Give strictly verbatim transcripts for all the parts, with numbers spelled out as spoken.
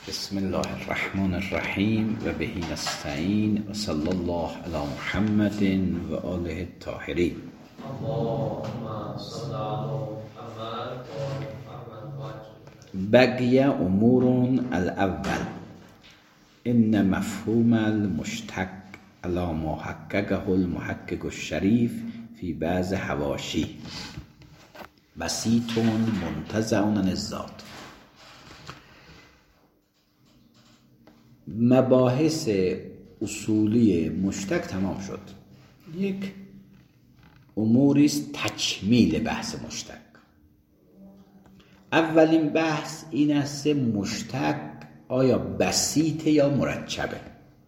بسم الله الرحمن الرحیم و به نستعین و صلی الله علی محمد و آله الطاهرین. بقی امور الاول ان مفهوم المشتق علی ما حققه المحقق الشریف فی بعض حواشی بسیط منتزع عن الذات. مباحث اصولی مشتق تمام شد. یک اموری است تکمیل بحث مشتق. اولین بحث این است مشتق آیا بسیطه یا مرکبه.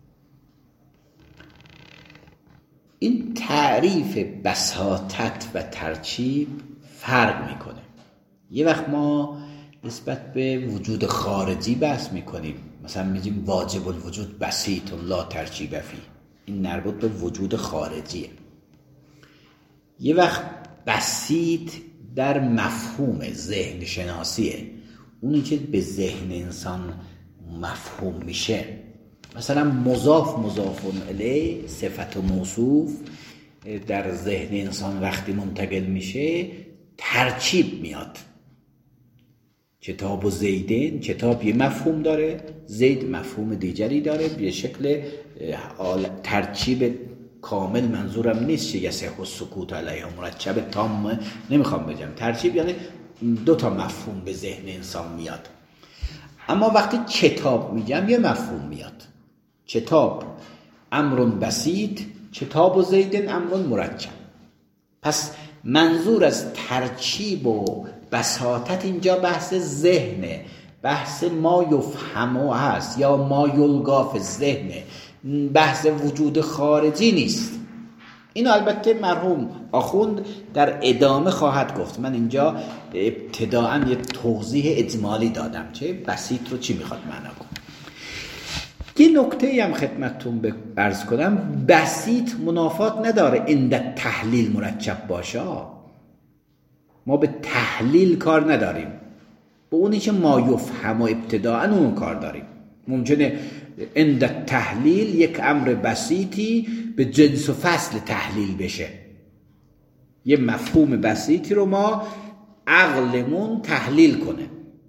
این تعریف بساطت و ترکیب فرق میکنه. یه وقت ما نسبت به وجود خارجی بحث میکنیم، مثلا میگیم واجب الوجود بسیط لا ترکیب فیه، این مربوط به وجود خارجیه. یه وقت بسیط در مفهوم ذهن شناسیه، اونی که به ذهن انسان مفهوم میشه. مثلا مضاف مضاف الیه صفت و موصوف در ذهن انسان وقتی منتقل میشه ترکیب میاد. کتاب و زیدین، کتاب یه مفهوم داره، زید مفهوم دیگری داره، به شکل ترکیب کامل. منظورم نیست که یصح السکوت علیه مرکب تام نمیخوام بگم. ترکیب یعنی دو تا مفهوم به ذهن انسان میاد. اما وقتی کتاب میگم یه مفهوم میاد. کتاب امر بسیط، کتاب و زیدین امر مرکب. پس منظور از ترکیب و بساطت اینجا بحث ذهنه، بحث ما یفهمه هست یا ما یلقا فی الذهن، بحث وجود خارجی نیست. اینو البته مرحوم آخوند در ادامه خواهد گفت. من اینجا ابتداعا یه توضیح اجمالی دادم چه بسیط رو چی میخواد معنا کنه. یه نکته هم خدمتتون عرض کنم، بسیط منافات نداره عند تحلیل مرکب باشه. ما به تحلیل کار نداریم، به اونی که ما یفهم و ابتداعا اون کار داریم. ممکنه عند تحلیل یک امر بسیطی به جنس و فصل تحلیل بشه. یه مفهوم بسیطی رو ما عقلمون تحلیل کنه.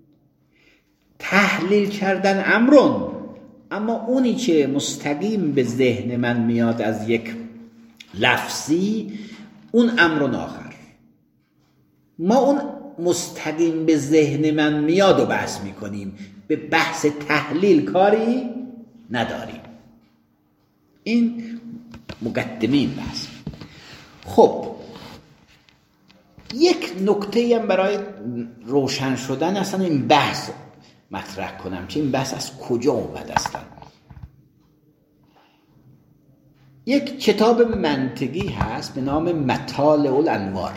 تحلیل کردن امرون، اما اونی که مستقیم به ذهن من میاد از یک لفظی اون امرون آخر. ما اون مستقیم به ذهن من میاد و بحث میکنیم، به بحث تحلیل کاری نداریم. این مقدمین بحث. خب یک نکته هم برای روشن شدن اصلا این بحث مطرح کنم که این بحث از کجا اومد اصلا. یک کتاب منطقی هست به نام مطالع الانوار،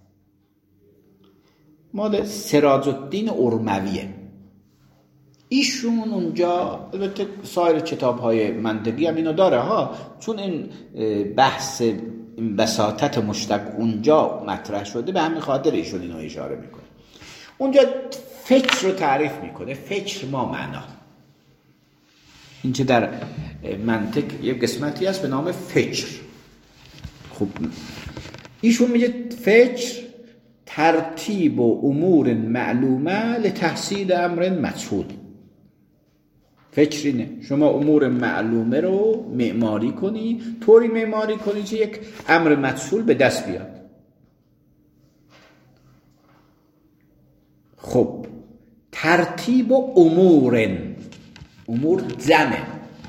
مال سراج الدین ارمویه. ایشون اونجا البته سایر کتاب‌های منطقی هم اینو داره ها، چون این بحث این بساطت مشتق اونجا مطرح شده به همین خاطر ایشون اینو اشاره میکنه. اونجا فکر رو تعریف میکنه. فکر ما معنا، این که در منطق یه قسمتی هست به نام فکر. خب ایشون میگه فکر ترتیب و امور معلومه لتحصیل امر مجهول. فکر اینه شما امور معلومه رو معماری کنی، طوری معماری کنی که یک امر مجهول به دست بیاد. خب ترتیب و امور، امور جمعه،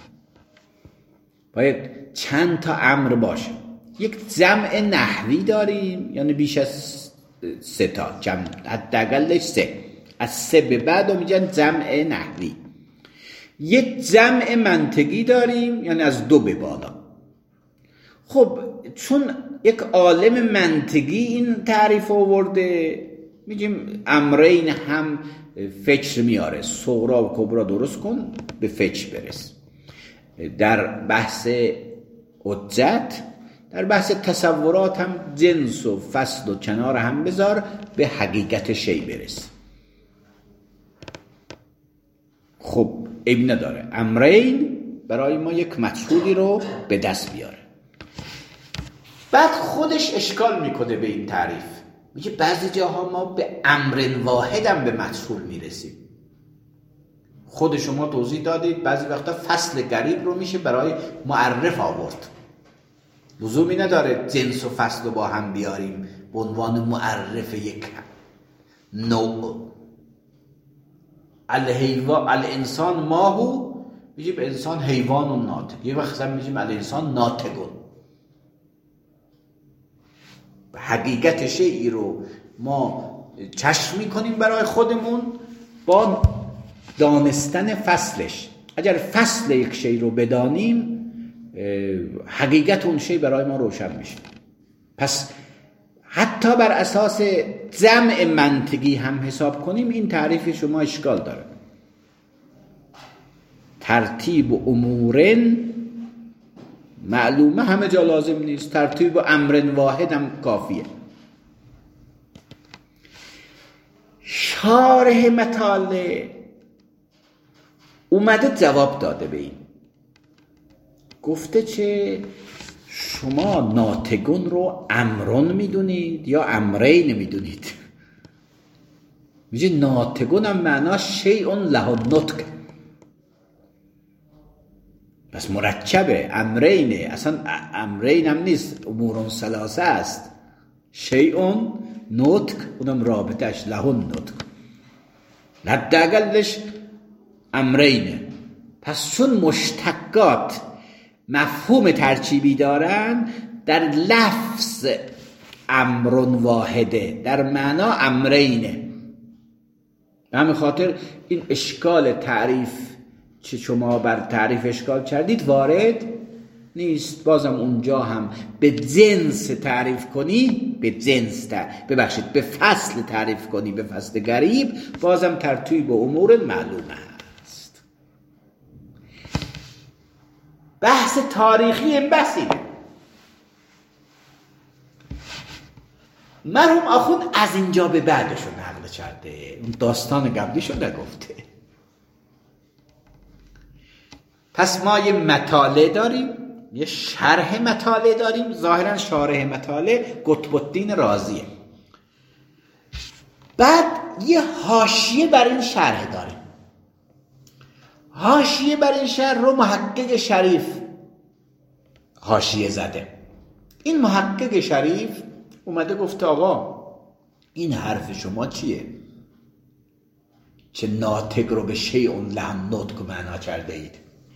باید چند تا امر باشه. یک جمع نحوی داریم، یعنی بیش از سه تا، جمع حداقلش سه، از سه به بعد رو میگن جمع نحوی. یک جمع منطقی داریم، یعنی از دو به بالا. خب چون یک عالم منطقی این تعریف آورده، میگیم امرین هم فکر میاره. صغرا و کبرا درست کن به فکر برس. در بحث حجت، در بحث تصورات هم جنس و فصل و کنار هم بذار به حقیقت شی برس. خب عیب نداره امرین برای ما یک مجهولی رو به دست بیاره. بعد خودش اشکال میکنه به این تعریف، میگه بعضی جاها ما به امر واحد هم به مجهول میرسیم. خود شما توضیح دادید بعضی وقتا فصل قریب رو میشه برای معرف آورد، لزومی نداره جنس و فصل رو با هم بیاریم به عنوان معرف یک نوع. الحیوان الانسان ماهو، میگیم انسان حیوان و ناطق، یه وقت هم میگیم الانسان ناطقون. حقیقت شیئی رو ما چشم میکنیم برای خودمون با دانستن فصلش. اگر فصل یک شی رو بدانیم حقیقت اون شی برای ما روشن میشه. پس حتی بر اساس جمع منطقی هم حساب کنیم این تعریف شما اشکال داره. ترتیب امور معلومه همه جا لازم نیست، ترتیب امر واحد هم کافیه. شارح مطالع اومده جواب داده به این، گفته چه شما ناطقون رو امرون میدونید یا امرین میدونید؟ میگه ناطقون هم معناش شیء له النطق، پس مرکبه امرینه، اصلا امرین هم نیست، امور ثلاثه است، شیء نطق اونم رابطش له النطق، حداقلش امرینه. پس چون مشتقات مفهوم ترکیبی دارن، در لفظ امر واحده، در معنا امرینه. به همین خاطر این اشکال تعریف چه شما بر تعریف اشکال کردید وارد نیست. بازم اونجا هم به جنس تعریف کنی، به جنس تعریف ببخشید به فصل تعریف کنی، به فصل قریب، بازم ترتیب و امور معلومه است. بحث تاریخی این بحثی مرحوم آخوند از اینجا به بعدشو نقل کرده، اون داستان قبلیشو نگفته. پس ما یه مطالع داریم، یه شرح مطالع داریم. ظاهرا شارح مطالع قطب الدین رازیه. بعد یه حاشیه بر این شرح داریم. حاشیه بر این شرح رو محقق شریف حاشیه زده. این محقق شریف اومده گفته آقا این حرف شما چیه؟ چه ناطق رو به شیء له النطق معنا کرده اید؟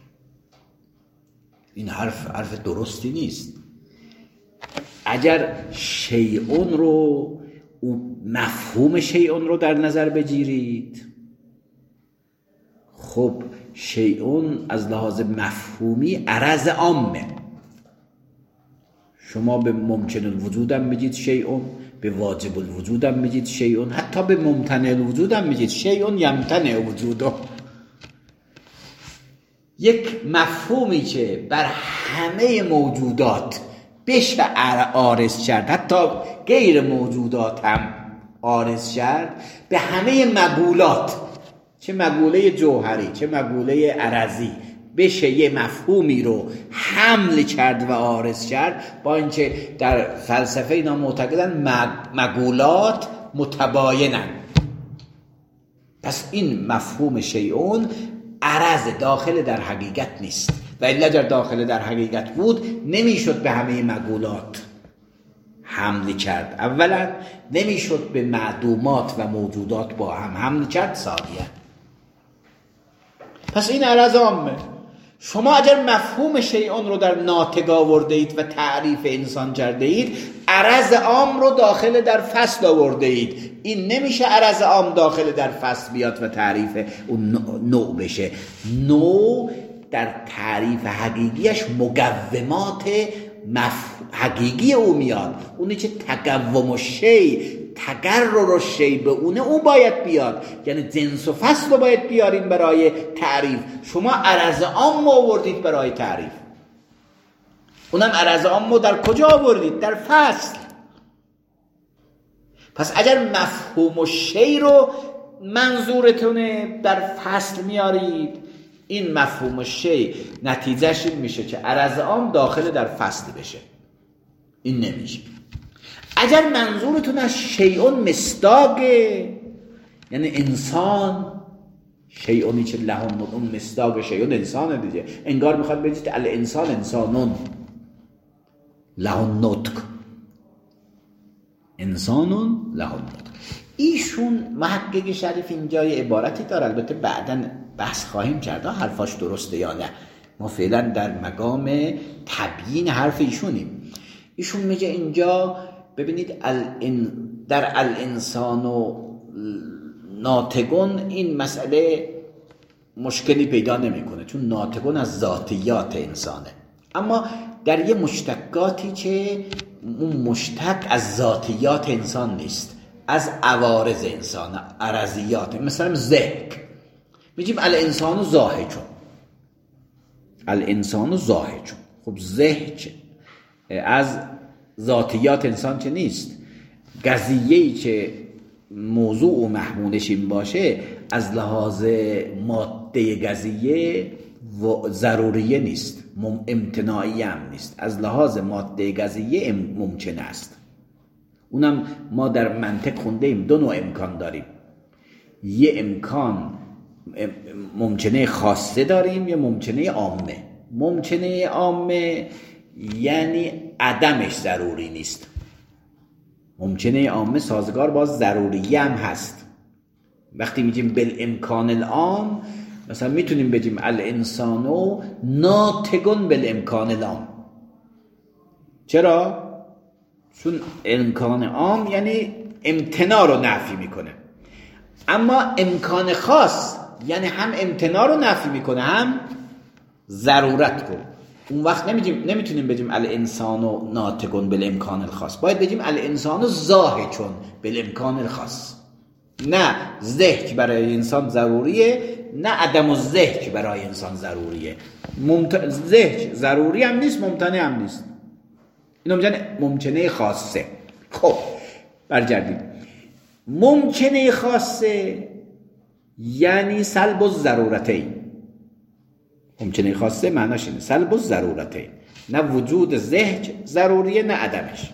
این حرف حرف درستی نیست. اگر شیء رو مفهوم شیء رو در نظر بگیرید، خب شیء از لحاظ مفهومی عرض عامه. شما به ممکن الوجود هم میگید شیء، به واجب الوجود هم میگید شیء، حتی به ممتنع الوجود هم میگید شیء یمتنع وجوده. یک مفهومی که بر همه موجودات بشه عارض کرد، حتی غیر موجودات هم عارض کرد، به همه مقولات، چه مقوله جوهری چه مقوله عرضی، بشه یه مفهومی رو حمل کرد و عارض کرد. با اینکه در فلسفه اینا معتقدن مقولات متباینن. پس این مفهوم شیعون عرض داخل در حقیقت نیست، و الا در داخل در حقیقت بود نمیشد به همه مقولات حمل کرد. اولا نمیشد به معدومات و موجودات با هم حمل کرد. ثانیا پس این عرض عامه. شما اگر مفهوم شیعون رو در ناطق آورده اید و تعریف انسان کرده اید، عرض عام رو داخل در فصل آورده اید. این نمیشه عرض عام داخل در فصل بیاد و تعریف اون نوع بشه. نوع در تعریف حقیقیش مقومات مف... حقیقی او میاد. اونی که تقوم و شی، تقرر و شی به اونه، اون باید بیاد. یعنی جنس و فصل رو باید بیارین برای تعریف. شما عرض عام آوردید برای تعریف، اونم عرض عام رو در کجا آوردید؟ در فصل. پس اگر مفهوم و شی رو منظورتونه در فصل میارید، این مفهوم شی نتیجهش این میشه که عرض عام داخل در فصل بشه. این نمیشه. اگر منظورتون از شیء مصداقه، یعنی انسان، شیء چه لهم اون مصداق شیء انسان دیگه، انگار میخواد بگید الانسان انسانون لهم نطق، انسانون لهم نطق. ایشون محقق شریف اینجا یه عبارتی داره، البته بعداً بحث خواهیم کرد حرفاش درسته یا نه، ما فعلا در مقام تبیین حرف ایشونیم. ایشون میگه اینجا ببینید الان در الانسان و ناطقون این مسئله مشکلی پیدا نمیکنه، چون ناطقون از ذاتیات انسانه، اما در یه مشتقاتی که اون مشتق از ذاتیات انسان نیست، از عوارض انسان، عرضیات، مثلا ضحک، میگیم الانسان ضاحک، الانسان ضاحک. خب ضحک از ذاتیات انسان چه نیست، قضیه‌ای که موضوع و محمولش این باشه از لحاظ ماده قضیه و ضروریه نیست، امتناعی هم نیست، از لحاظ ماده قضیه ممکن است. اونم ما در منطق خونده ایم دو نوع امکان داریم، یه امکان ممکنه خاصه داریم، یه ممکنه عامه. ممکنه عامه یعنی عدمش ضروری نیست، ممکنه عامه سازگار با ضروری هم هست. وقتی میگیم بالامکان العام، مثلا میتونیم بگیم الانسانو ناطقون بالامکان العام. چرا؟ چون امکان عام یعنی امتناع رو نفی میکنه، اما امکان خاص یعنی هم امتناع رو نفی میکنه هم ضرورت رو. اون وقت نمیگیم، نمیتونیم بگیم الانسانو ناطقون بالامکان الخاص، باید بگیم الانسانو ضاحکون بالامکان الخاص. نه ضحک برای انسان ضروریه، نه عدم الضحک برای انسان ضروریه. ممت... ضحک ضروری هم نیست، ممتنع هم نیست. اینو میگن ممکنه خاصه. خب برگردیم. ممکنه خاصه یعنی سلب الضرورتین. ممکنه خاصه معناش اینه سلب الضرورتین، نه وجود ضحک ضروریه نه عدمش.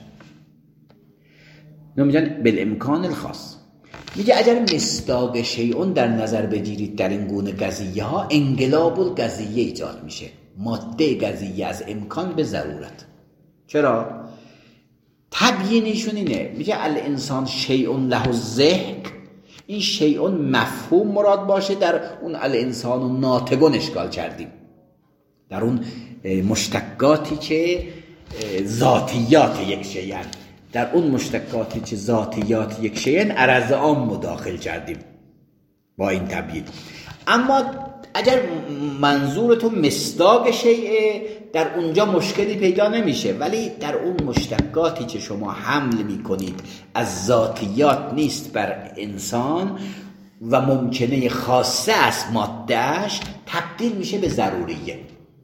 اینو میگن بالامکان الخاص. میگه اگر مصداق شیء در نظر بگیرید در این گونه قضیه ها، انقلاب القضیه ایجاد میشه، ماده قضیه از امکان به ضرورت. چرا؟ تبیینشون اینه، میگه الانسان شیء له الضحک، این شیء مفهوم مراد باشه، در اون الانسان و ناطقون اشکال کردیم، در اون مشتقاتی که ذاتیات یک شیء، در اون مشتقاتی که ذاتیات یک شیء عرض عام مداخل کردیم با این تبیین. اما اگر منظورتون مصداق شیء، در اونجا مشکلی پیدا نمیشه، ولی در اون مشتقاتی که شما حمل میکنید از ذاتیات نیست بر انسان و ممکنه خاصه از مادهش، تبدیل میشه به ضروریه.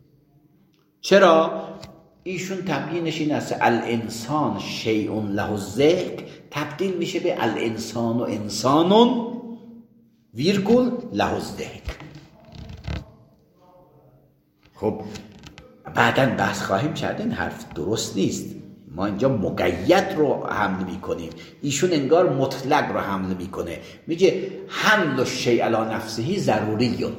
چرا؟ ایشون تبیینش این است الانسان شیء له الضحک تبدیل میشه به الانسان و انسانون ویرگول له الضحک. خب بعداً بحث خواهیم کرد این حرف درست نیست، ما اینجا مقید رو حمل میکنیم، ایشون انگار مطلق رو حمل میکنه، میگه حمل الشیء علی نفسه ضروریه،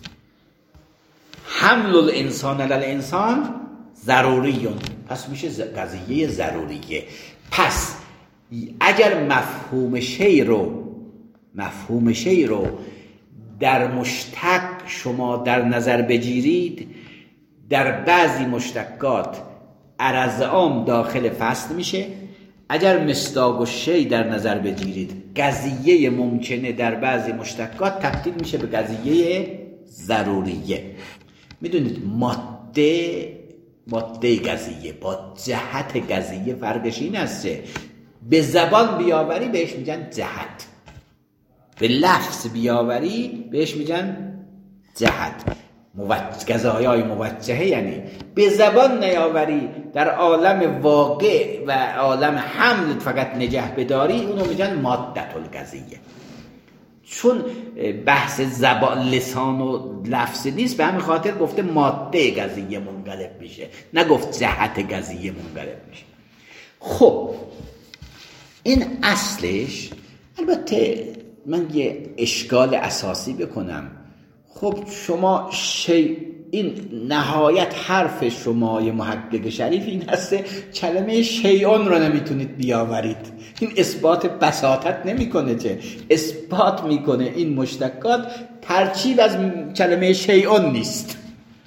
حمل الانسان علی الانسان ضروریه، پس میشه قضیه ضروریه. پس اگر مفهوم شیء رو مفهوم شیء رو در مشتق شما در نظر بگیرید، در بعضی مشتقات عرض عام داخل فصل میشه. اگر مصداق الشیء در نظر بگیرید، قضیه ممکنه در بعضی مشتقات تبدیل میشه به قضیه ضروریه. میدونید ماده ماده قضیه با جهت قضیه فرقش این است، به زبان بیاوری بهش میگن جهت، به لفظ بیاوری بهش میگن جهت. قضایای موجهه یعنی به زبان نیاوری، در عالم واقع و عالم حمل فقط نگه بداری، اونو میگن ماده القضیه. چون بحث زبان لسان و لفظ نیست به همین خاطر گفته ماده قضیه منقلب میشه، نگفت جهت قضیه منقلب میشه. خب این اصلش، البته من یه اشکال اساسی بکنم. خب شما شی این نهایت حرف شما یه محقق شریف این هسته کلمه شیعون رو نمیتونید بیاورید. این اثبات بساطت نمیکنه، چه اثبات میکنه این مشتقات ترکیب از کلمه شیعون نیست.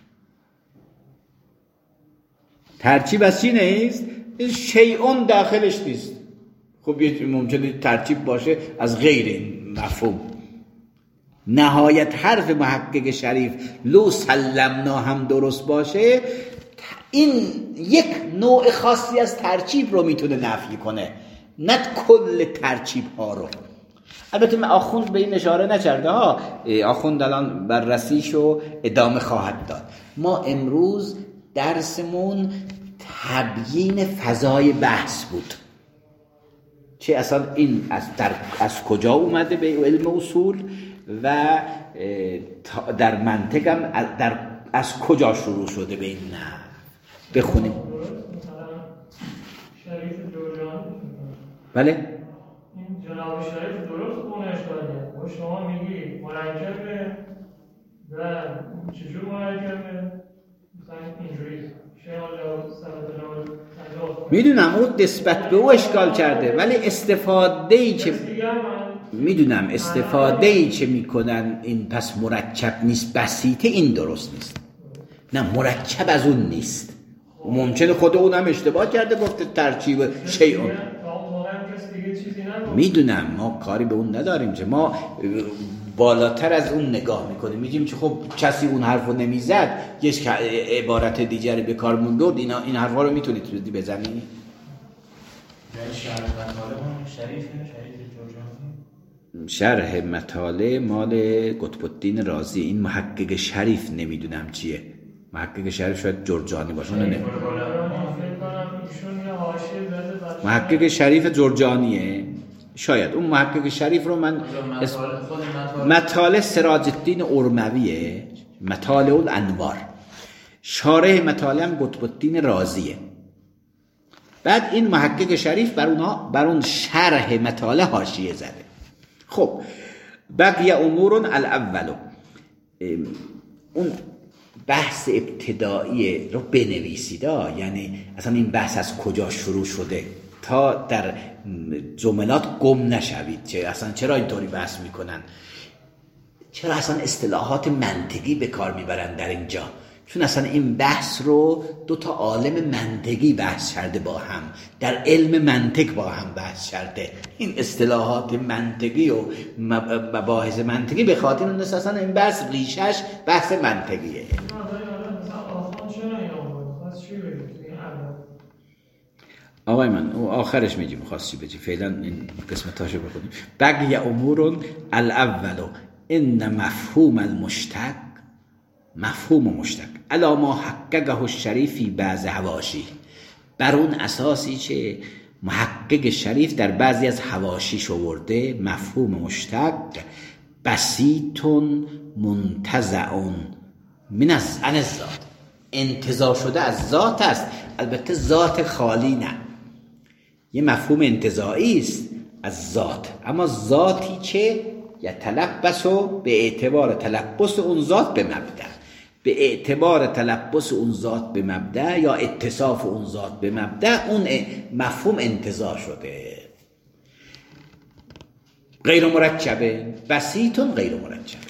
ترکیب از چی نیست؟ شیعون داخلش نیست. خب یه ممکنه ترکیب باشه از غیر این مفهوم. نهایت حرف محقق شریف لو سلمنا هم درست باشه، این یک نوع خاصی از ترکیب رو میتونه نفی کنه، نه کل ترکیب ها رو. البته من آخوند به این اشاره نکرده ها، آخوند الان بررسیشو ادامه خواهد داد. ما امروز درسمون تبیین فضای بحث بود، چه اصلا این از, در از کجا اومده به علم اصول و در منطق هم در از کجا شروع شده به این نه بخونیم. شریف جرجانی بله این جناب شریف درست خونه اشکالیه و شما میگی مرکبه و چجور مرکبه مثلا اینجوری میدونم اون نسبت به او اشکال کرده، ولی استفاده ای که میدونم استفاده ای که میکنن این پس مرکب نیست بسیطه، این درست نیست. نه مرکب از اون نیست، ممکنه خود اونم اشتباه کرده گفته ترکیب شیء. میدونم ما کاری به اون نداریم، که ما بالاتر از اون نگاه میکنیم، میگیم که خب کسی اون حرفو نمیزد یک عبارت دیگری به کار موندورد، اینا این حرفا رو میتونید بزنی. شرح مطالب شریف شریف جرجانی، شرح مطالب مال قطب الدین رازی. این محقق شریف نمیدونم چیه، محقق شریف شاید جرجانی باشه، اون نه محقق شریف جرجانیه شاید. اون محقق شریف رو من اسم مطالع سراج الدین ارمویه، مطالع الانوار. شارح مطالع هم قطب الدین رازیه. بعد این محقق شریف بر اونها بر اون شرح مطالع حاشیه زده. خب بقیه امور الاول، اون بحث ابتدایی رو بنویسید، یعنی اصلا این بحث از کجا شروع شده تا در جملات گم نشوید، چه اصلا چرا اینطوری بحث میکنن، چرا اصلا اصطلاحات منطقی به کار میبرن در اینجا. چون اصلا این بحث رو دو تا عالم منطقی بحث کرده، با هم در علم منطق با هم بحث کرده. این اصطلاحات منطقی و مباحث منطقی به خاطر اون اصلا این بحث ریشش بحث منطقیه. آقای من او آخرش میگیم خواستی بگی، فعلا این قسمتاشو بکنیم. بقیه امور الاول ان مفهوم المشتق، مفهوم مشتق الا ما حققه الشریفی بعض حواشی، بر اون اساسی که محقق شریف در بعضی از حواشیش آورده، مفهوم مشتق بسیطون منتزعون من از عن الذات، انتزاع شده از ذات است، البته ذات خالی نه، یه مفهوم انتزاعی است از ذات، اما ذاتی که یتلبس به اعتبار تلبس اون ذات به مبدأ، به اعتبار تلبس اون ذات به مبدأ یا اتصاف اون ذات به مبدأ، اون مفهوم انتزاع شده. غیر مرکبه، بسیطون غیر مرکبه.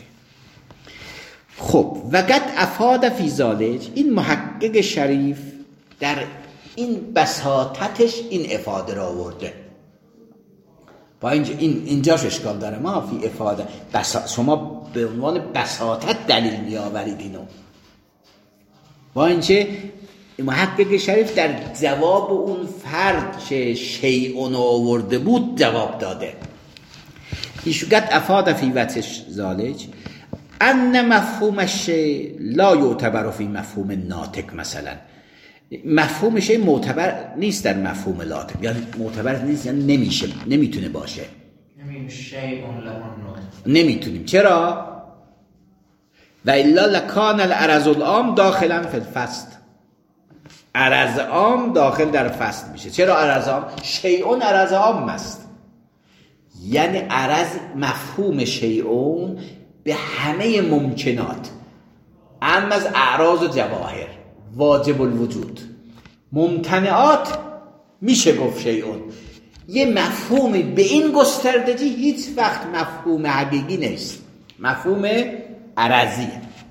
خب وقت افاد فی ذالک، این محقق شریف در این بساطتش این افاده را آورده. با اینجا این اینجاش اشکال داره، ما فی افاده بسا... شما به عنوان بساطت دلیل می آورید اینو. با اینکه محقق شریف در جواب اون فرد که شیعون آورده بود جواب داده. ایشوگت افاده فی وتش ذالک ان مفهوم الشیء لا یعتبر فی مفهوم ناطق، مثلا مفهوم شیء معتبر نیست در مفهوم ناطق، یعنی معتبر نیست، یعنی نمیشه، نمیتونه باشه. همین شیء له ناطق، نمیتونیم. چرا؟ و الا لکان العرض العام داخلا فی الفصل. عرض عام داخل در فصل میشه. چرا عرض عام؟ شیئون عرض عام است. یعنی عرض مفهوم شیئون به همه ممکنات، اما از اعراض و جواهر واجب الوجود، ممتنعات میشه گفت شیئون. یه مفهومی به این گستردگی هیچ وقت مفهوم حقیقی نیست، مفهوم عرضی.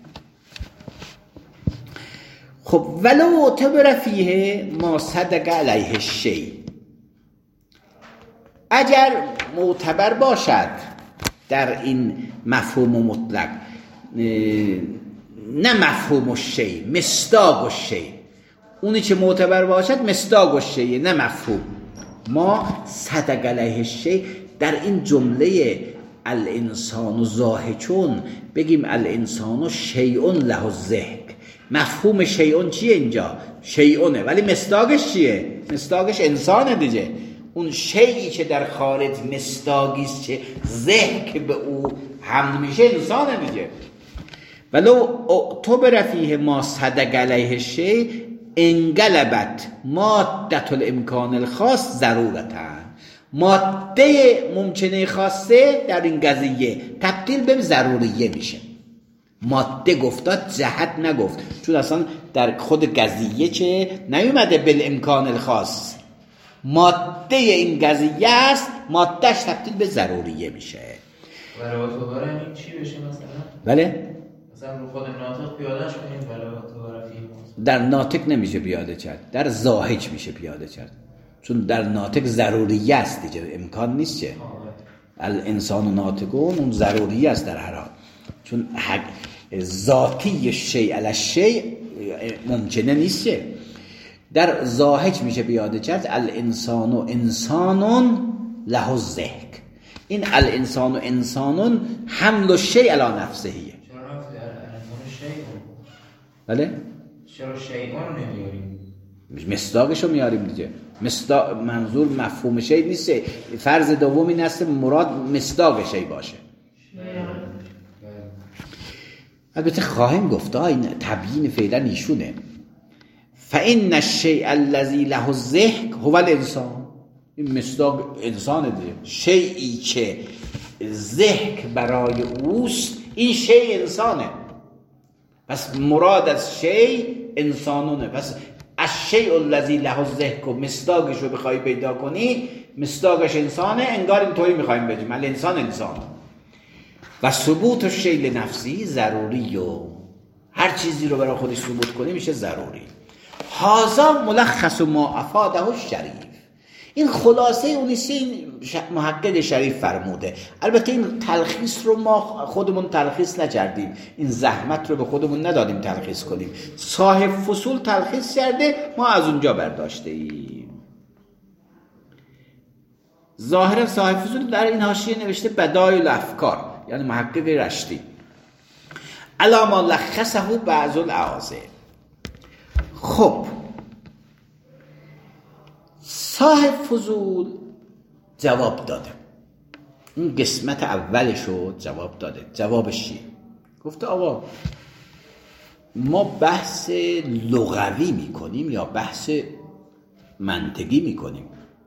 خب ولو اعتبر فیه ما صدق علیه الشیء، اگر معتبر باشد در این مفهوم مطلق، نه مفهوم الشیء، مصداق الشیء، اونی که معتبر باشد مصداق الشیء نه مفهوم. ما صدق علیه الشیء در این جمله الانسان ضاحکون بگیم الانسان شیء له الضحک. مفهوم شیئون چیه اینجا؟ شیئونه، ولی مصداقش چیه؟ مصداقش انسانه دیگه. اون شیئی که در خارج مصداقیست که ضحک به او حمل میشه انسانه دیگه. ولو اعتبر فیه ما صدق علیه الشیء انقلبت ماده الامکان الخاص ضرورتا. ماده ممکنه خاصه در این قضیه تبدیل به ضروریه میشه. ماده گفتاد جهت نگفت، چون اصلا در خود قضیه چه نیومده بالامکان الخاص. ماده این قضیه است، مادهش تبدیل به ضروریه میشه. برای تو برای این چی بشه مثلا؟ بله؟ مثلا رو خود ناطق پیادهش کنید برای تو برای فیلم. در ناطق نمیشه پیاده کرد، در ضاحک میشه پیاده کرد، چون در ناطق ضروریه است دیگه، امکان نیست چه الانسان ناطقون، اون ضروریه است در هر حال، چون حق ذاتی شیء علی الشیء ممکنه نیست چه. در ضاحک میشه پیاده کرد الانسان و انسانون له الضحک. این الانسان و انسانون حمل الشیء علی نفسه. چرا رفت در انسان شیء؟ بله؟ چرا شیئون نمیاریم؟ مصداقشو میاریم دیگه. مصداق منظور مفهوم شیء نیست. فرض دوم این است مراد مصداق شیء باشه. البته خواهیم گفت این تبیین فعلا ایشونه. فإن الشیء الذی له الضحک هو الانسان. این مصداق انسان دیگه. شیئی که ضحک برای اوست این شیء انسانه. پس مراد از شیء انسانونه. پس الشیء الذی له الضحک و مصداقش رو بخوای پیدا کنی مصداقش انسانه، انگار اینطوری میخوایم بگیم الانسان انسان. و ثبوت الشیء لنفسی ضروری، و هر چیزی رو برای خودش ثبوت کنی میشه ضروری. هذا ملخص ما افاده الشریف. این خلاصه اونیست این محقق شریف فرموده. البته این تلخیص رو ما خودمون تلخیص نکردیم، این زحمت رو به خودمون ندادیم تلخیص کنیم. صاحب فصول تلخیص کرده، ما از اونجا برداشته ایم. ظاهرا صاحب فصول در این حاشیه نوشته بدایع الافکار، یعنی محقق رشتی. علاما لخصه بعض الاعاضه. خب صاحب فضول جواب داده، این قسمت اولشو جواب داده. جوابش چیه؟ گفته آقا ما بحث لغوی میکنیم یا بحث منطقی میکنیم؟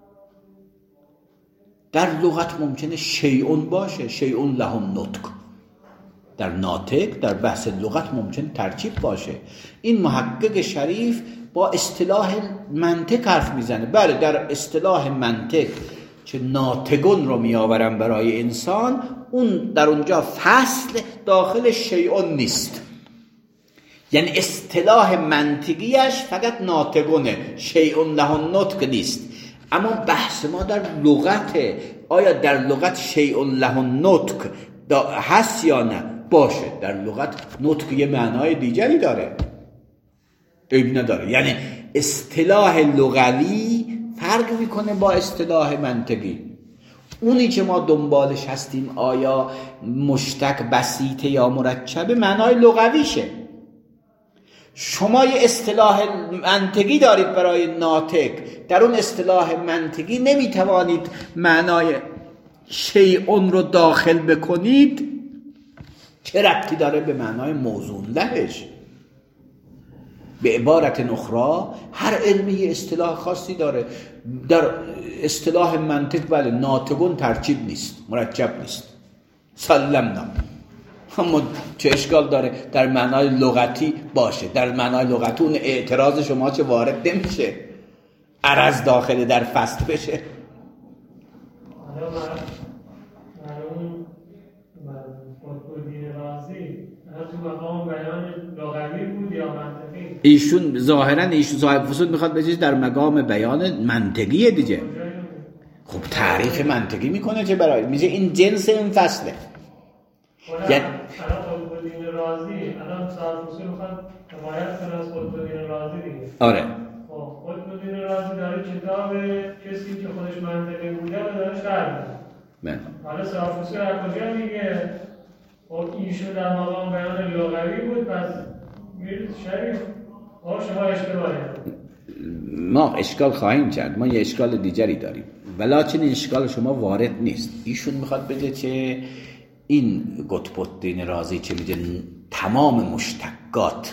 در لغت ممکنه شیئون باشه، شیئون له النطق. در ناطق در بحث لغت ممکن ترکیب باشه. این محقق شریف با اصطلاح منطق حرف میزنه. بله در اصطلاح منطق که ناطقون رو میآورن برای انسان، اون در اونجا فصل داخل شیئون نیست، یعنی اصطلاح منطقیش فقط ناطقونه، شیئون له النطق نیست. اما بحث ما در لغته. آیا در لغت شیئون له النطق هست یا نه؟ باشه، در لغت نطق یه معنای دیگری داره، عیب نداره. یعنی اصطلاح لغوی فرق میکنه با اصطلاح منطقی. اونی که ما دنبالش هستیم آیا مشتق بسیطه یا مرکبه، معنای لغویشه. شما یه اصطلاح منطقی دارید برای ناطق، در اون اصطلاح منطقی نمیتوانید معنای شیئون رو داخل بکنید چه ربطی داره به معنای موزون لهش؟ به عبارت اخرى هر علمی یه اصطلاح خاصی داره. در اصطلاح منطق بله ناطقون ترکیب نیست، مرکب نیست، سلمنا. اما چه اشکال داره در معنای لغتی باشه؟ در معنای لغتی اون اعتراض شما چه وارد نمیشه؟ عرض داخل در فصل بشه. حالا معلوم قطب‌الدین رازی تو مقام بیان لغوی بود یا منطقی؟ ایشون ظاهرا ایشون صاحب فصول میخواد بگه در مقام بیان منطقیه دیگه. خب تعریف منطقی میکنه چه برای میگه این جنس این فصله. یعنی الان قطب‌الدین رازی الان صاحب فصول میخواد حمایت کنه از قطب‌الدین رازی دیگه. آره. خب قطب‌الدین رازی داره کتاب کسی که خودش منطقی بوده رو داره شرح میده. حالا صاحب فصول از کجا میگه خب ایشون در مقام بیان لغوی بود پس میرید شریف آه شما اشتباهی. ما اشکال خواهیم کرد، ما یه اشکال دیگری داریم ولیکن این اشکال شما وارد نیست. ایشون میخواد بگه که این قطب‌الدین رازی که میگه تمام مشتقات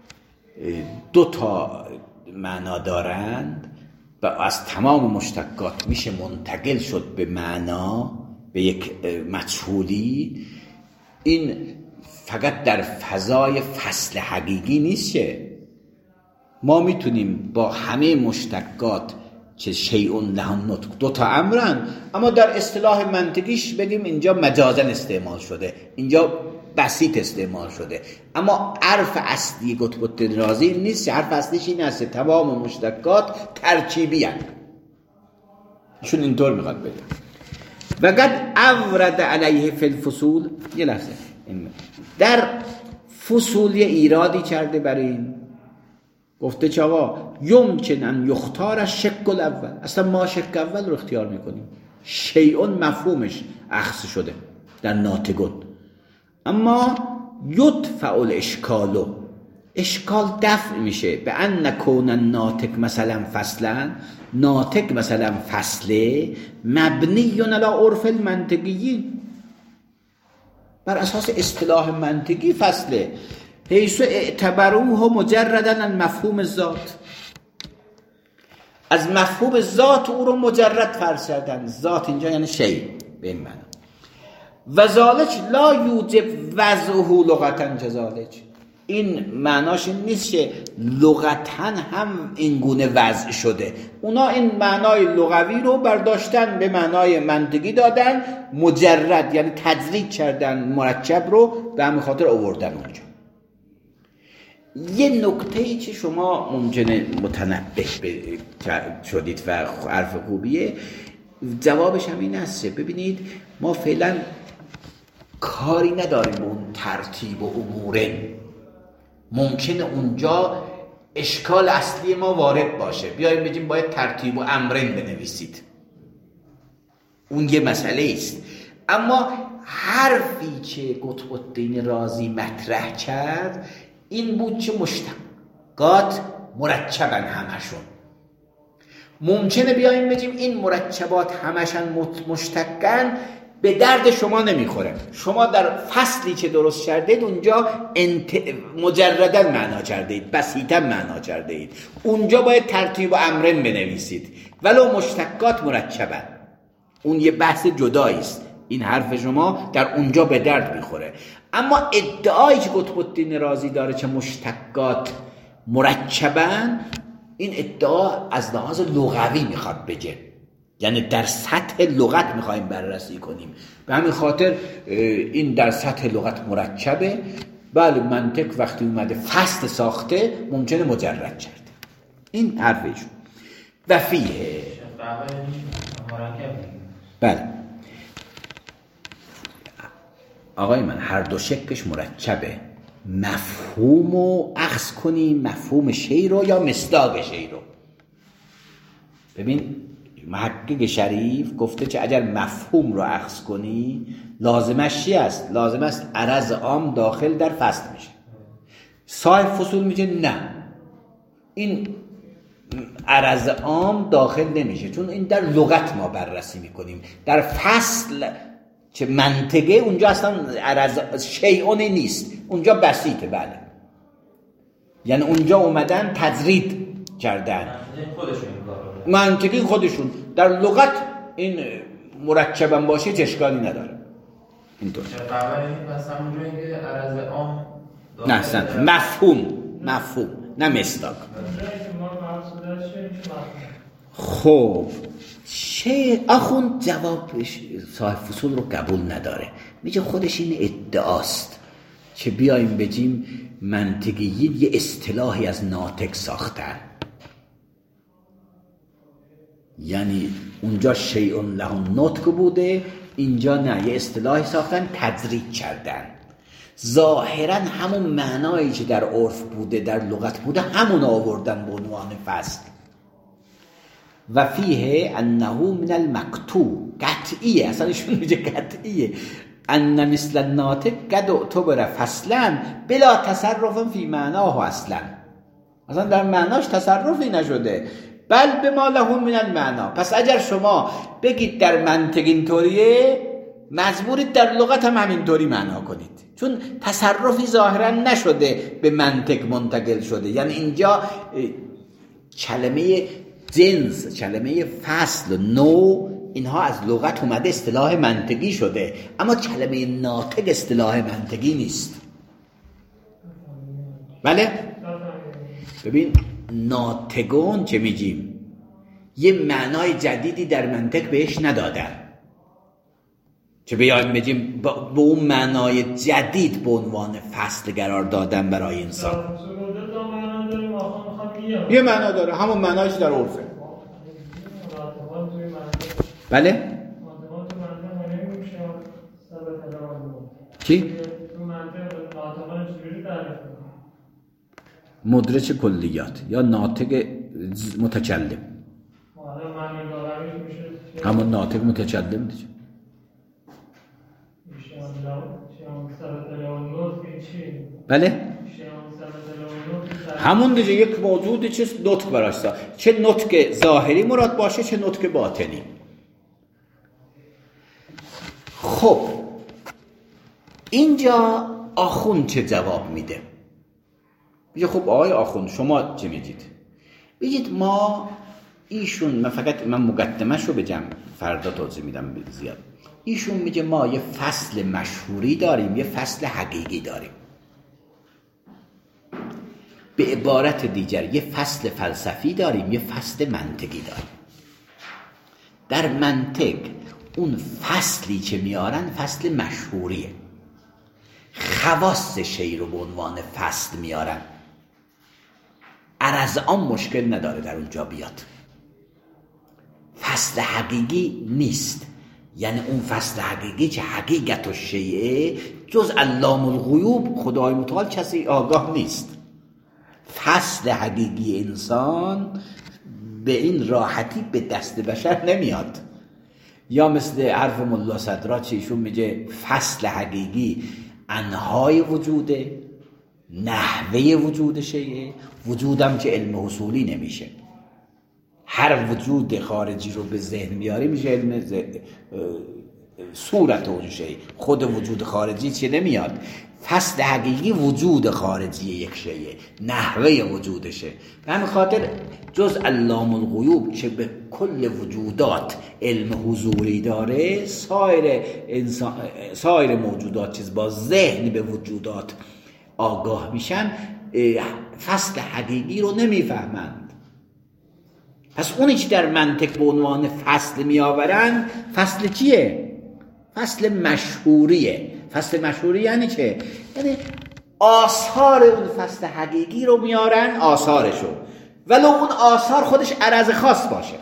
دو تا معنا دارند و از تمام مشتقات میشه منتقل شد به معنا به یک مجهولی، این فقط در فضای فصل حقیقی نیست که ما میتونیم با همه مشتقات که شیئون لهم نطق دو تا امرن اما در اصطلاح منطقیش بگیم اینجا مجازا استعمال شده، اینجا بسیط استعمال شده، اما حرف اصلی قطب‌الدین رازی نیست. حرف اصلیش این است تمام مشتقات ترکیبی هستند. ایشون اینطور میخواد بگه و قد اورد علیه فی الفصول. یه لحظه در فصول یه ایرادی کرده برای این، گفته چه آقا یمکن ان یختار شق الاول، اصلا ما شق اول رو اختیار میکنیم، شیئون مفهومش اخذ شده در ناطقون، اما یدفع الاشکالو اشکال دفع میشه به ان نکون ناطق مثلا فصلا، ناطق مثلا فصله مبنی علی عرف المنطقیین، بر اساس اصطلاح منطقی فصله، حیث اعتبروه مجردا عن مفهوم الذات، از مفهوم ذات او رو مجرد فرض کردن. ذات اینجا یعنی شیء به این معنی. و ذالک لا یوجب وضعه لغتا کذالک، این معناش این نیست که لغتا هم این گونه وضع شده، اونا این معنای لغوی رو برداشتن به معنای منطقی دادن، مجرد یعنی تدریج کردن مرکب رو به همین خاطر آوردن اونجا. یه نکته‌ای که شما ممکنه متنبه شدید و حرف خوبیه، جوابش هم این است. ببینید ما فعلا کاری نداریم به اون ترتیب و امورن، ممکنه اونجا اشکال اصلی ما وارد باشه، بیایم بگیم باید ترتیب و امرن بنویسید، اون یه مسئله است. اما حرفی که قطب‌الدین رازی مطرح کرد این بود که مشتقات مرکبن همشون. ممکنه بیایم بگیم این مرکبات همشون مشتقن، به درد شما نمیخوره. شما در فصلی که درست کردید اونجا انت... مجردن معنا کردید، بسیطا معنا کردید، اونجا باید ترتیب و امرن بنویسید ولو مشتقات مرکبن، اون یه بحث جدایی است. این حرف شما در اونجا به درد میخوره. اما ادعایی که قطب‌الدین رازی داره که مشتقات مرکبن، این ادعا از لحاظ لغوی میخواد بگه، یعنی در سطح لغت میخوایم بررسی کنیم. به همین خاطر این در سطح لغت مرکبه. بله منطق وقتی اومده فصل ساخته ممکنه مجرد کرده، این حرفشون. و فیه بله آقای من هر دو شکش مرکبه، مفهومو اخذ کنی، مفهوم شی رو یا مصداق شی رو. ببین محقق شریف گفته که اگر مفهوم رو اخذ کنی لازمش چی است؟ لازم است عرض عام داخل در فصل میشه. صاحب فصول میگه نه، این عرض عام داخل نمیشه، چون این در لغت ما بررسی میکنیم. در فصل چه منطقه اونجا اصلا عرض شیئونی نیست، اونجا بسیطه. بله، یعنی اونجا اومدن تجرید کردن خودشون منطقی خودشون. در لغت این مرکبا باشه اشکالی نداره. اینطور نه اصلا مفهوم مفهوم نه مصداق. خب چه آخوند جواب صاحب فصول رو قبول نداره، میگه خودش این ادعاست که بیایم بگیم منطقیین یه اصطلاحی از ناطق ساختن، یعنی اونجا شیء له نطق بوده، اینجا نه، یه اصطلاحی ساختن تجرید کردن. ظاهرا همون معنایی که در عرف بوده در لغت بوده همون آوردن به عنوان فصل. و فیه انه من المقطوع، قطعیه، اصلا ایشون میگه قطعیه، ان مثل الناطق قد اعتبر فصلا بلا تصرف فی معناه اصلا، اصلا در معناش تصرفی نشده، بل بما له من المعنا. پس اگر شما بگید در منطق اینطوریه، مجبورید در لغت هم همینطوری معنا کنید، چون تصرفی ظاهرا نشده به منطق منتقل شده. یعنی اینجا کلمه جنس، کلمه فصل، نوع، اینها از لغت اومده اصطلاح منطقی شده، اما کلمه ناطق اصطلاح منطقی نیست. بله؟ ببین ناطقون چه میگیم؟ یه معنای جدیدی در منطق بهش ندادن، چه بیایم بگیم به اون معنای جدید به عنوان فصل قرار دادن برای انسان. یه معنا داره، همون معنایش در عرفه. بله؟ چی؟ مدرج کلیات یا ناطق متکلم. همون ناطق متکلم دیگه. بله؟ همون دیگه یک موجود چه نطق براش سا. چه نطق ظاهری مراد باشه چه نطق باطنی. خب اینجا آخوند چه جواب میده؟ میگه خب آقای آخوند شما چه میگید؟ بگید ما ایشون، من فقط من مقدمش رو بگم فردا توضیح میدم زیاد. ایشون میگه ما یه فصل مشهوری داریم، یه فصل حقیقی داریم. به عبارت دیگر یه فصل فلسفی داریم، یه فصل منطقی داریم. در منطق اون فصلی که میارن فصل مشهوریه، خواص شی رو به عنوان فصل میارن. عرض عام مشکل نداره در اونجا بیاد، فصل حقیقی نیست. یعنی اون فصل حقیقی که حقیقت و شیعه جز علام الغیوب خدای متعال کسی آگاه نیست. فصل حقیقی انسان به این راحتی به دست بشر نمیاد. یا مثل حرف ملا صدرا چه ایشون میگه فصل حقیقی انهای وجوده، نحوه وجود شیعه، وجودم که علم حصولی نمیشه. هر وجود خارجی رو به ذهن بیاری میشه علم صورت اون شیء، خود وجود خارجی چه نمیاد. فصل حقیقی وجود خارجی یک شیء، نحوه وجودشه. به همین خاطر جز علام الغیوب که به کل وجودات علم حضوری داره، سایر انسان، سایر موجودات چیز با ذهن به وجودات آگاه میشن، فصل حقیقی رو نمیفهمند. پس اونی که در منطق به عنوان فصل می آورن فصل چیه؟ فصل مشهوریه. فصل مشهوری یعنی چه؟ یعنی آثار اون فصل حقیقی رو میارن، آثارشو، ولو اون آثار خودش عرض خاص باشه.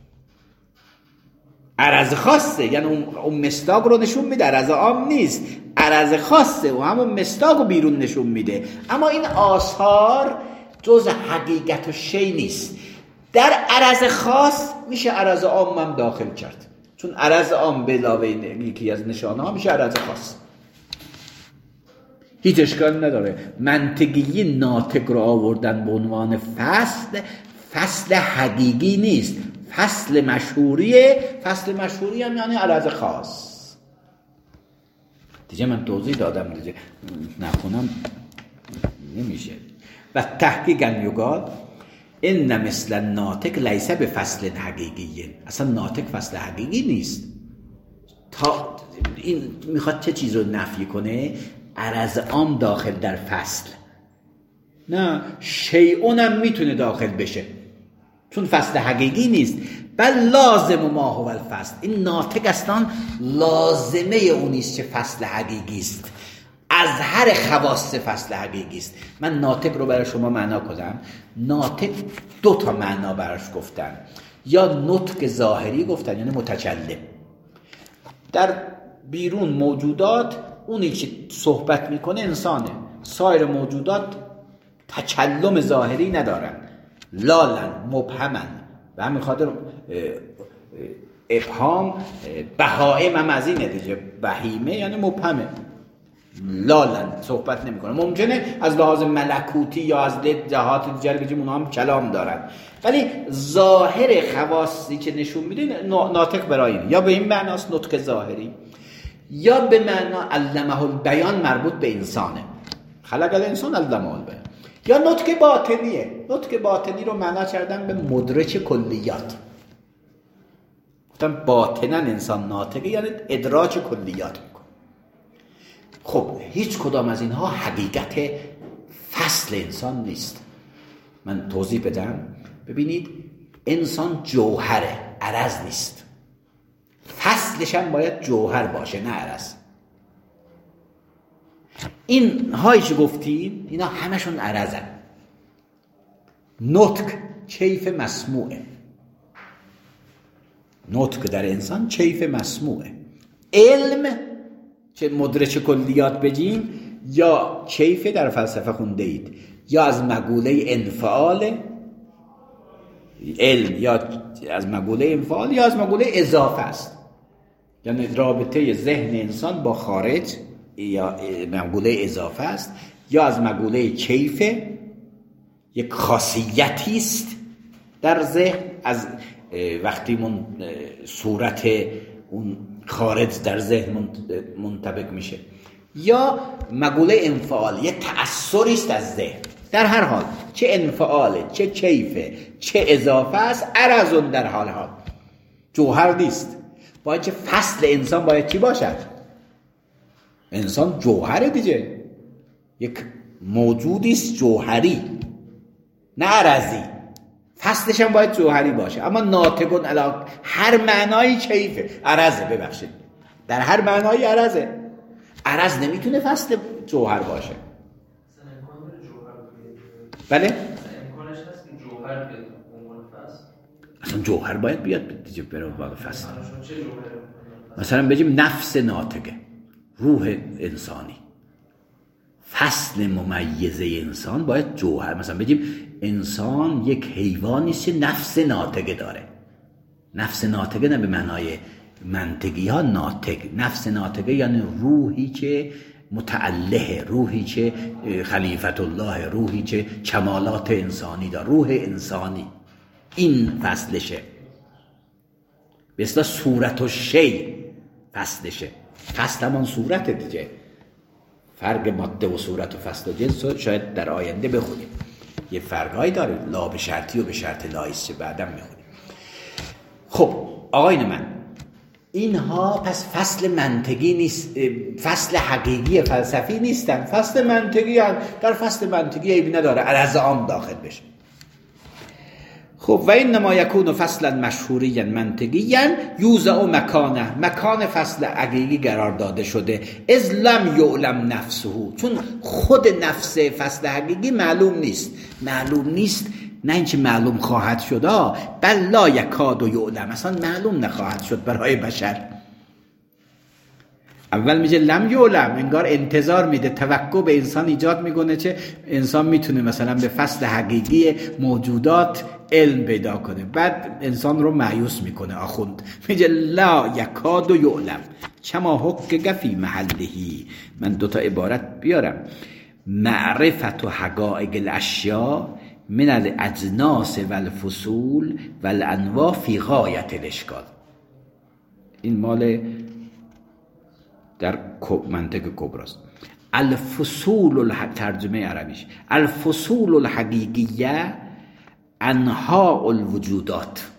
عرض خاصه، یعنی اون, اون مصداق رو نشون میده، عرض عام نیست، عرض خاصه و همون مصداق رو بیرون نشون میده. اما این آثار جز حقیقت و شی نیست. در عرض خاص میشه عرض عام هم داخل کرد، چون عرض عام به علاوه یکی از نشانه ها میشه عرض خاص. هیچ اشکال نداره. منطقی ناطق رو آوردن به عنوان فصل. فصل حقیقی نیست، فصل مشهوریه. فصل مشهوری هم یعنی عرض خاص. دیگه من توضیح دادم، دیگه نخونم نمیشه. و تحقیق یقال ان مثل الناطق لیس به فصل حقیقی. اصلا ناطق فصل حقیقی نیست. تا این میخواد چه چیز رو نفی کنه؟ عرض عام داخل در فصل. نه، شیعون هم میتونه داخل بشه چون فصل حقیقی نیست. بل لازم ما هو الفصل. این ناطق اصلا لازمه اونیست که فصل حقیقی است. از هر خواص فصل حقیقی است. من ناطق رو برای شما معنا کنم. ناطق دو تا معنا براش گفتن. یا نطق ظاهری گفتن یعنی متکلم. در بیرون موجودات اونی که صحبت میکنه انسانه. سایر موجودات تکلم ظاهری ندارن، لالن، مبهمن. و همین خاطر ابهام بهائم هم از اینه دیگه. بهیمه یعنی مبهمه، لالن، صحبت نمیکنه. ممکنه از لحاظ ملکوتی یا از جهات دیگر بگیم اونها هم کلام دارن، ولی ظاهر خواصی که نشون میده ناطق برای این. یا به این معناست نطق ظاهری، یا به معنا علمه البیان مربوط به انسانه. خلق الانسان علمه البیان. یا نطق باطنیه. نطق باطنی رو معنا کردن به مدرک کلیات. گفتم باطناً انسان ناطقه یعنی ادراک کلیات میکنه. خب هیچ کدام از اینها حقیقت فصل انسان نیست. من توضیح بدم. ببینید انسان جوهره، عرض نیست. فصلش هم باید جوهر باشه نه عرض. این هایی که گفتیم اینا همشون عرضن. نطق کیف مسموعه. نطق در انسان کیف مسموعه. علم که مدرک کلیات بگیم یا کیف در فلسفه خونده اید، یا از مقوله انفعال علم، یا از مقوله انفعال، یا از مقوله اضافه است. یعنی رابطه ذهن انسان با خارج یا مقوله اضافه است، یا از مقوله کیف یک خاصیتی است در ذهن از وقتی من صورت اون خارج در ذهن منطبق میشه، یا مقوله انفعال یک تأثری است از ذهن. در هر حال چه انفعاله، چه کیفه، چه اضافه است، عرضون در حال حال جوهر نیست. باید چه فصل انسان باید چی باشد؟ انسان جوهره دیگه، یک موجودی است جوهری نه عرضی. فصلش هم باید جوهری باشه. اما ناطقون علا هر معنایی کیفه، عرضه. ببخشید در هر معنایی عرضه. عرض نمیتونه فصل جوهر باشه. بله امکانش هست که جوهر بیاد عنوان فصل. اصلا جوهر باید بیاد دیگه برای واقع فصل. مثلا بگیم نفس ناطقه، روح انسانی. فصل ممیزه انسان باید جوهر. مثلا بگیم انسان یک حیوانی است که نفس ناطقه داره. نفس ناطقه نه به معنای منطقی ها ناطق. نفس ناطقه یعنی روحی که متعلهه، روحی که خلیفت الله، روحی که کمالات انسانی داره، روح انسانی. این فصلشه. به اصطلاح صورت و شی فصلشه. فصل همان صورت دیگه. فرق ماده و صورت و فصل و جنس شاید در آینده بخونیم. یه فرقایی داره، لا به شرطی و به شرط لایست بعداً میخونیم. خب آقایون من، اینها پس فصل منطقی نیست، فصل حقیقی فلسفی نیستن. فصل منطقی هم در فصل منطقی عیبی نداره عرض عام داخل بشه. خب و اینما یکون فصلا مشهوریا منطقیا یوزع مکانه. مکان فصل حقیقی قرار داده شده. از لم یعلم نفسه، چون خود نفس فصل حقیقی معلوم نیست. معلوم نیست نه اینکه معلوم خواهد شد، بل لا یکاد یعلم، اصلا معلوم نخواهد شد برای بشر. اول میگه لم یعلم، انگار انتظار میده، توقع به انسان ایجاد میکنه چه انسان میتونه مثلا به فصل حقیقی موجودات علم پیدا کنه. بعد انسان رو مایوس میکنه آخوند، میگه لا یکاد یعلم کما حقق فی محلهی. من دوتا عبارت بیارم. معرفت و حقائق الاشیاء من الاجناس و الفصول و الانواع فی غایت الاشکال. این مال در منطق کبراست. الفصول الح... ترجمه عربیش الفصول الحقیقیه انواع الوجودات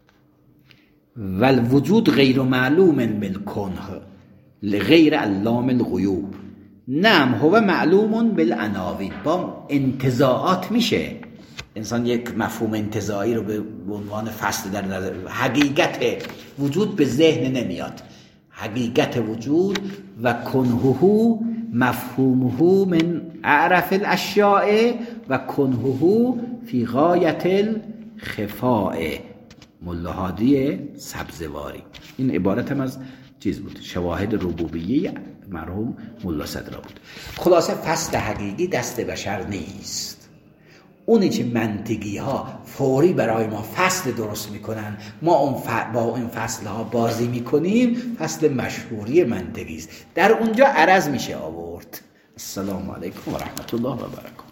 و الوجود غیر معلوم بالکنه غیر علام الغیوب. نعم هو معلوم بالعناوین. با انتزاعات میشه انسان یک مفهوم انتزاعی رو به عنوان فصل در نظر. حقیقت وجود به ذهن نمیاد. حقیقت وجود و کنهه مفهومه من اعرف الاشیاء و کنهه فی غایت الخفاء. ملا هادی سبزواری. این عبارت هم از چیز بود، شواهد ربوبیه مرحوم ملا صدرا بود. خلاصه فصل حقیقی دست بشر نیست. اونی که منطقی ها فوری برای ما فصل درست میکنن، ما اون ف... با این فصل ها بازی میکنیم، فصل مشهوری منطقی است. در اونجا عرض میشه آورد. السلام علیکم و رحمت الله و برکاته.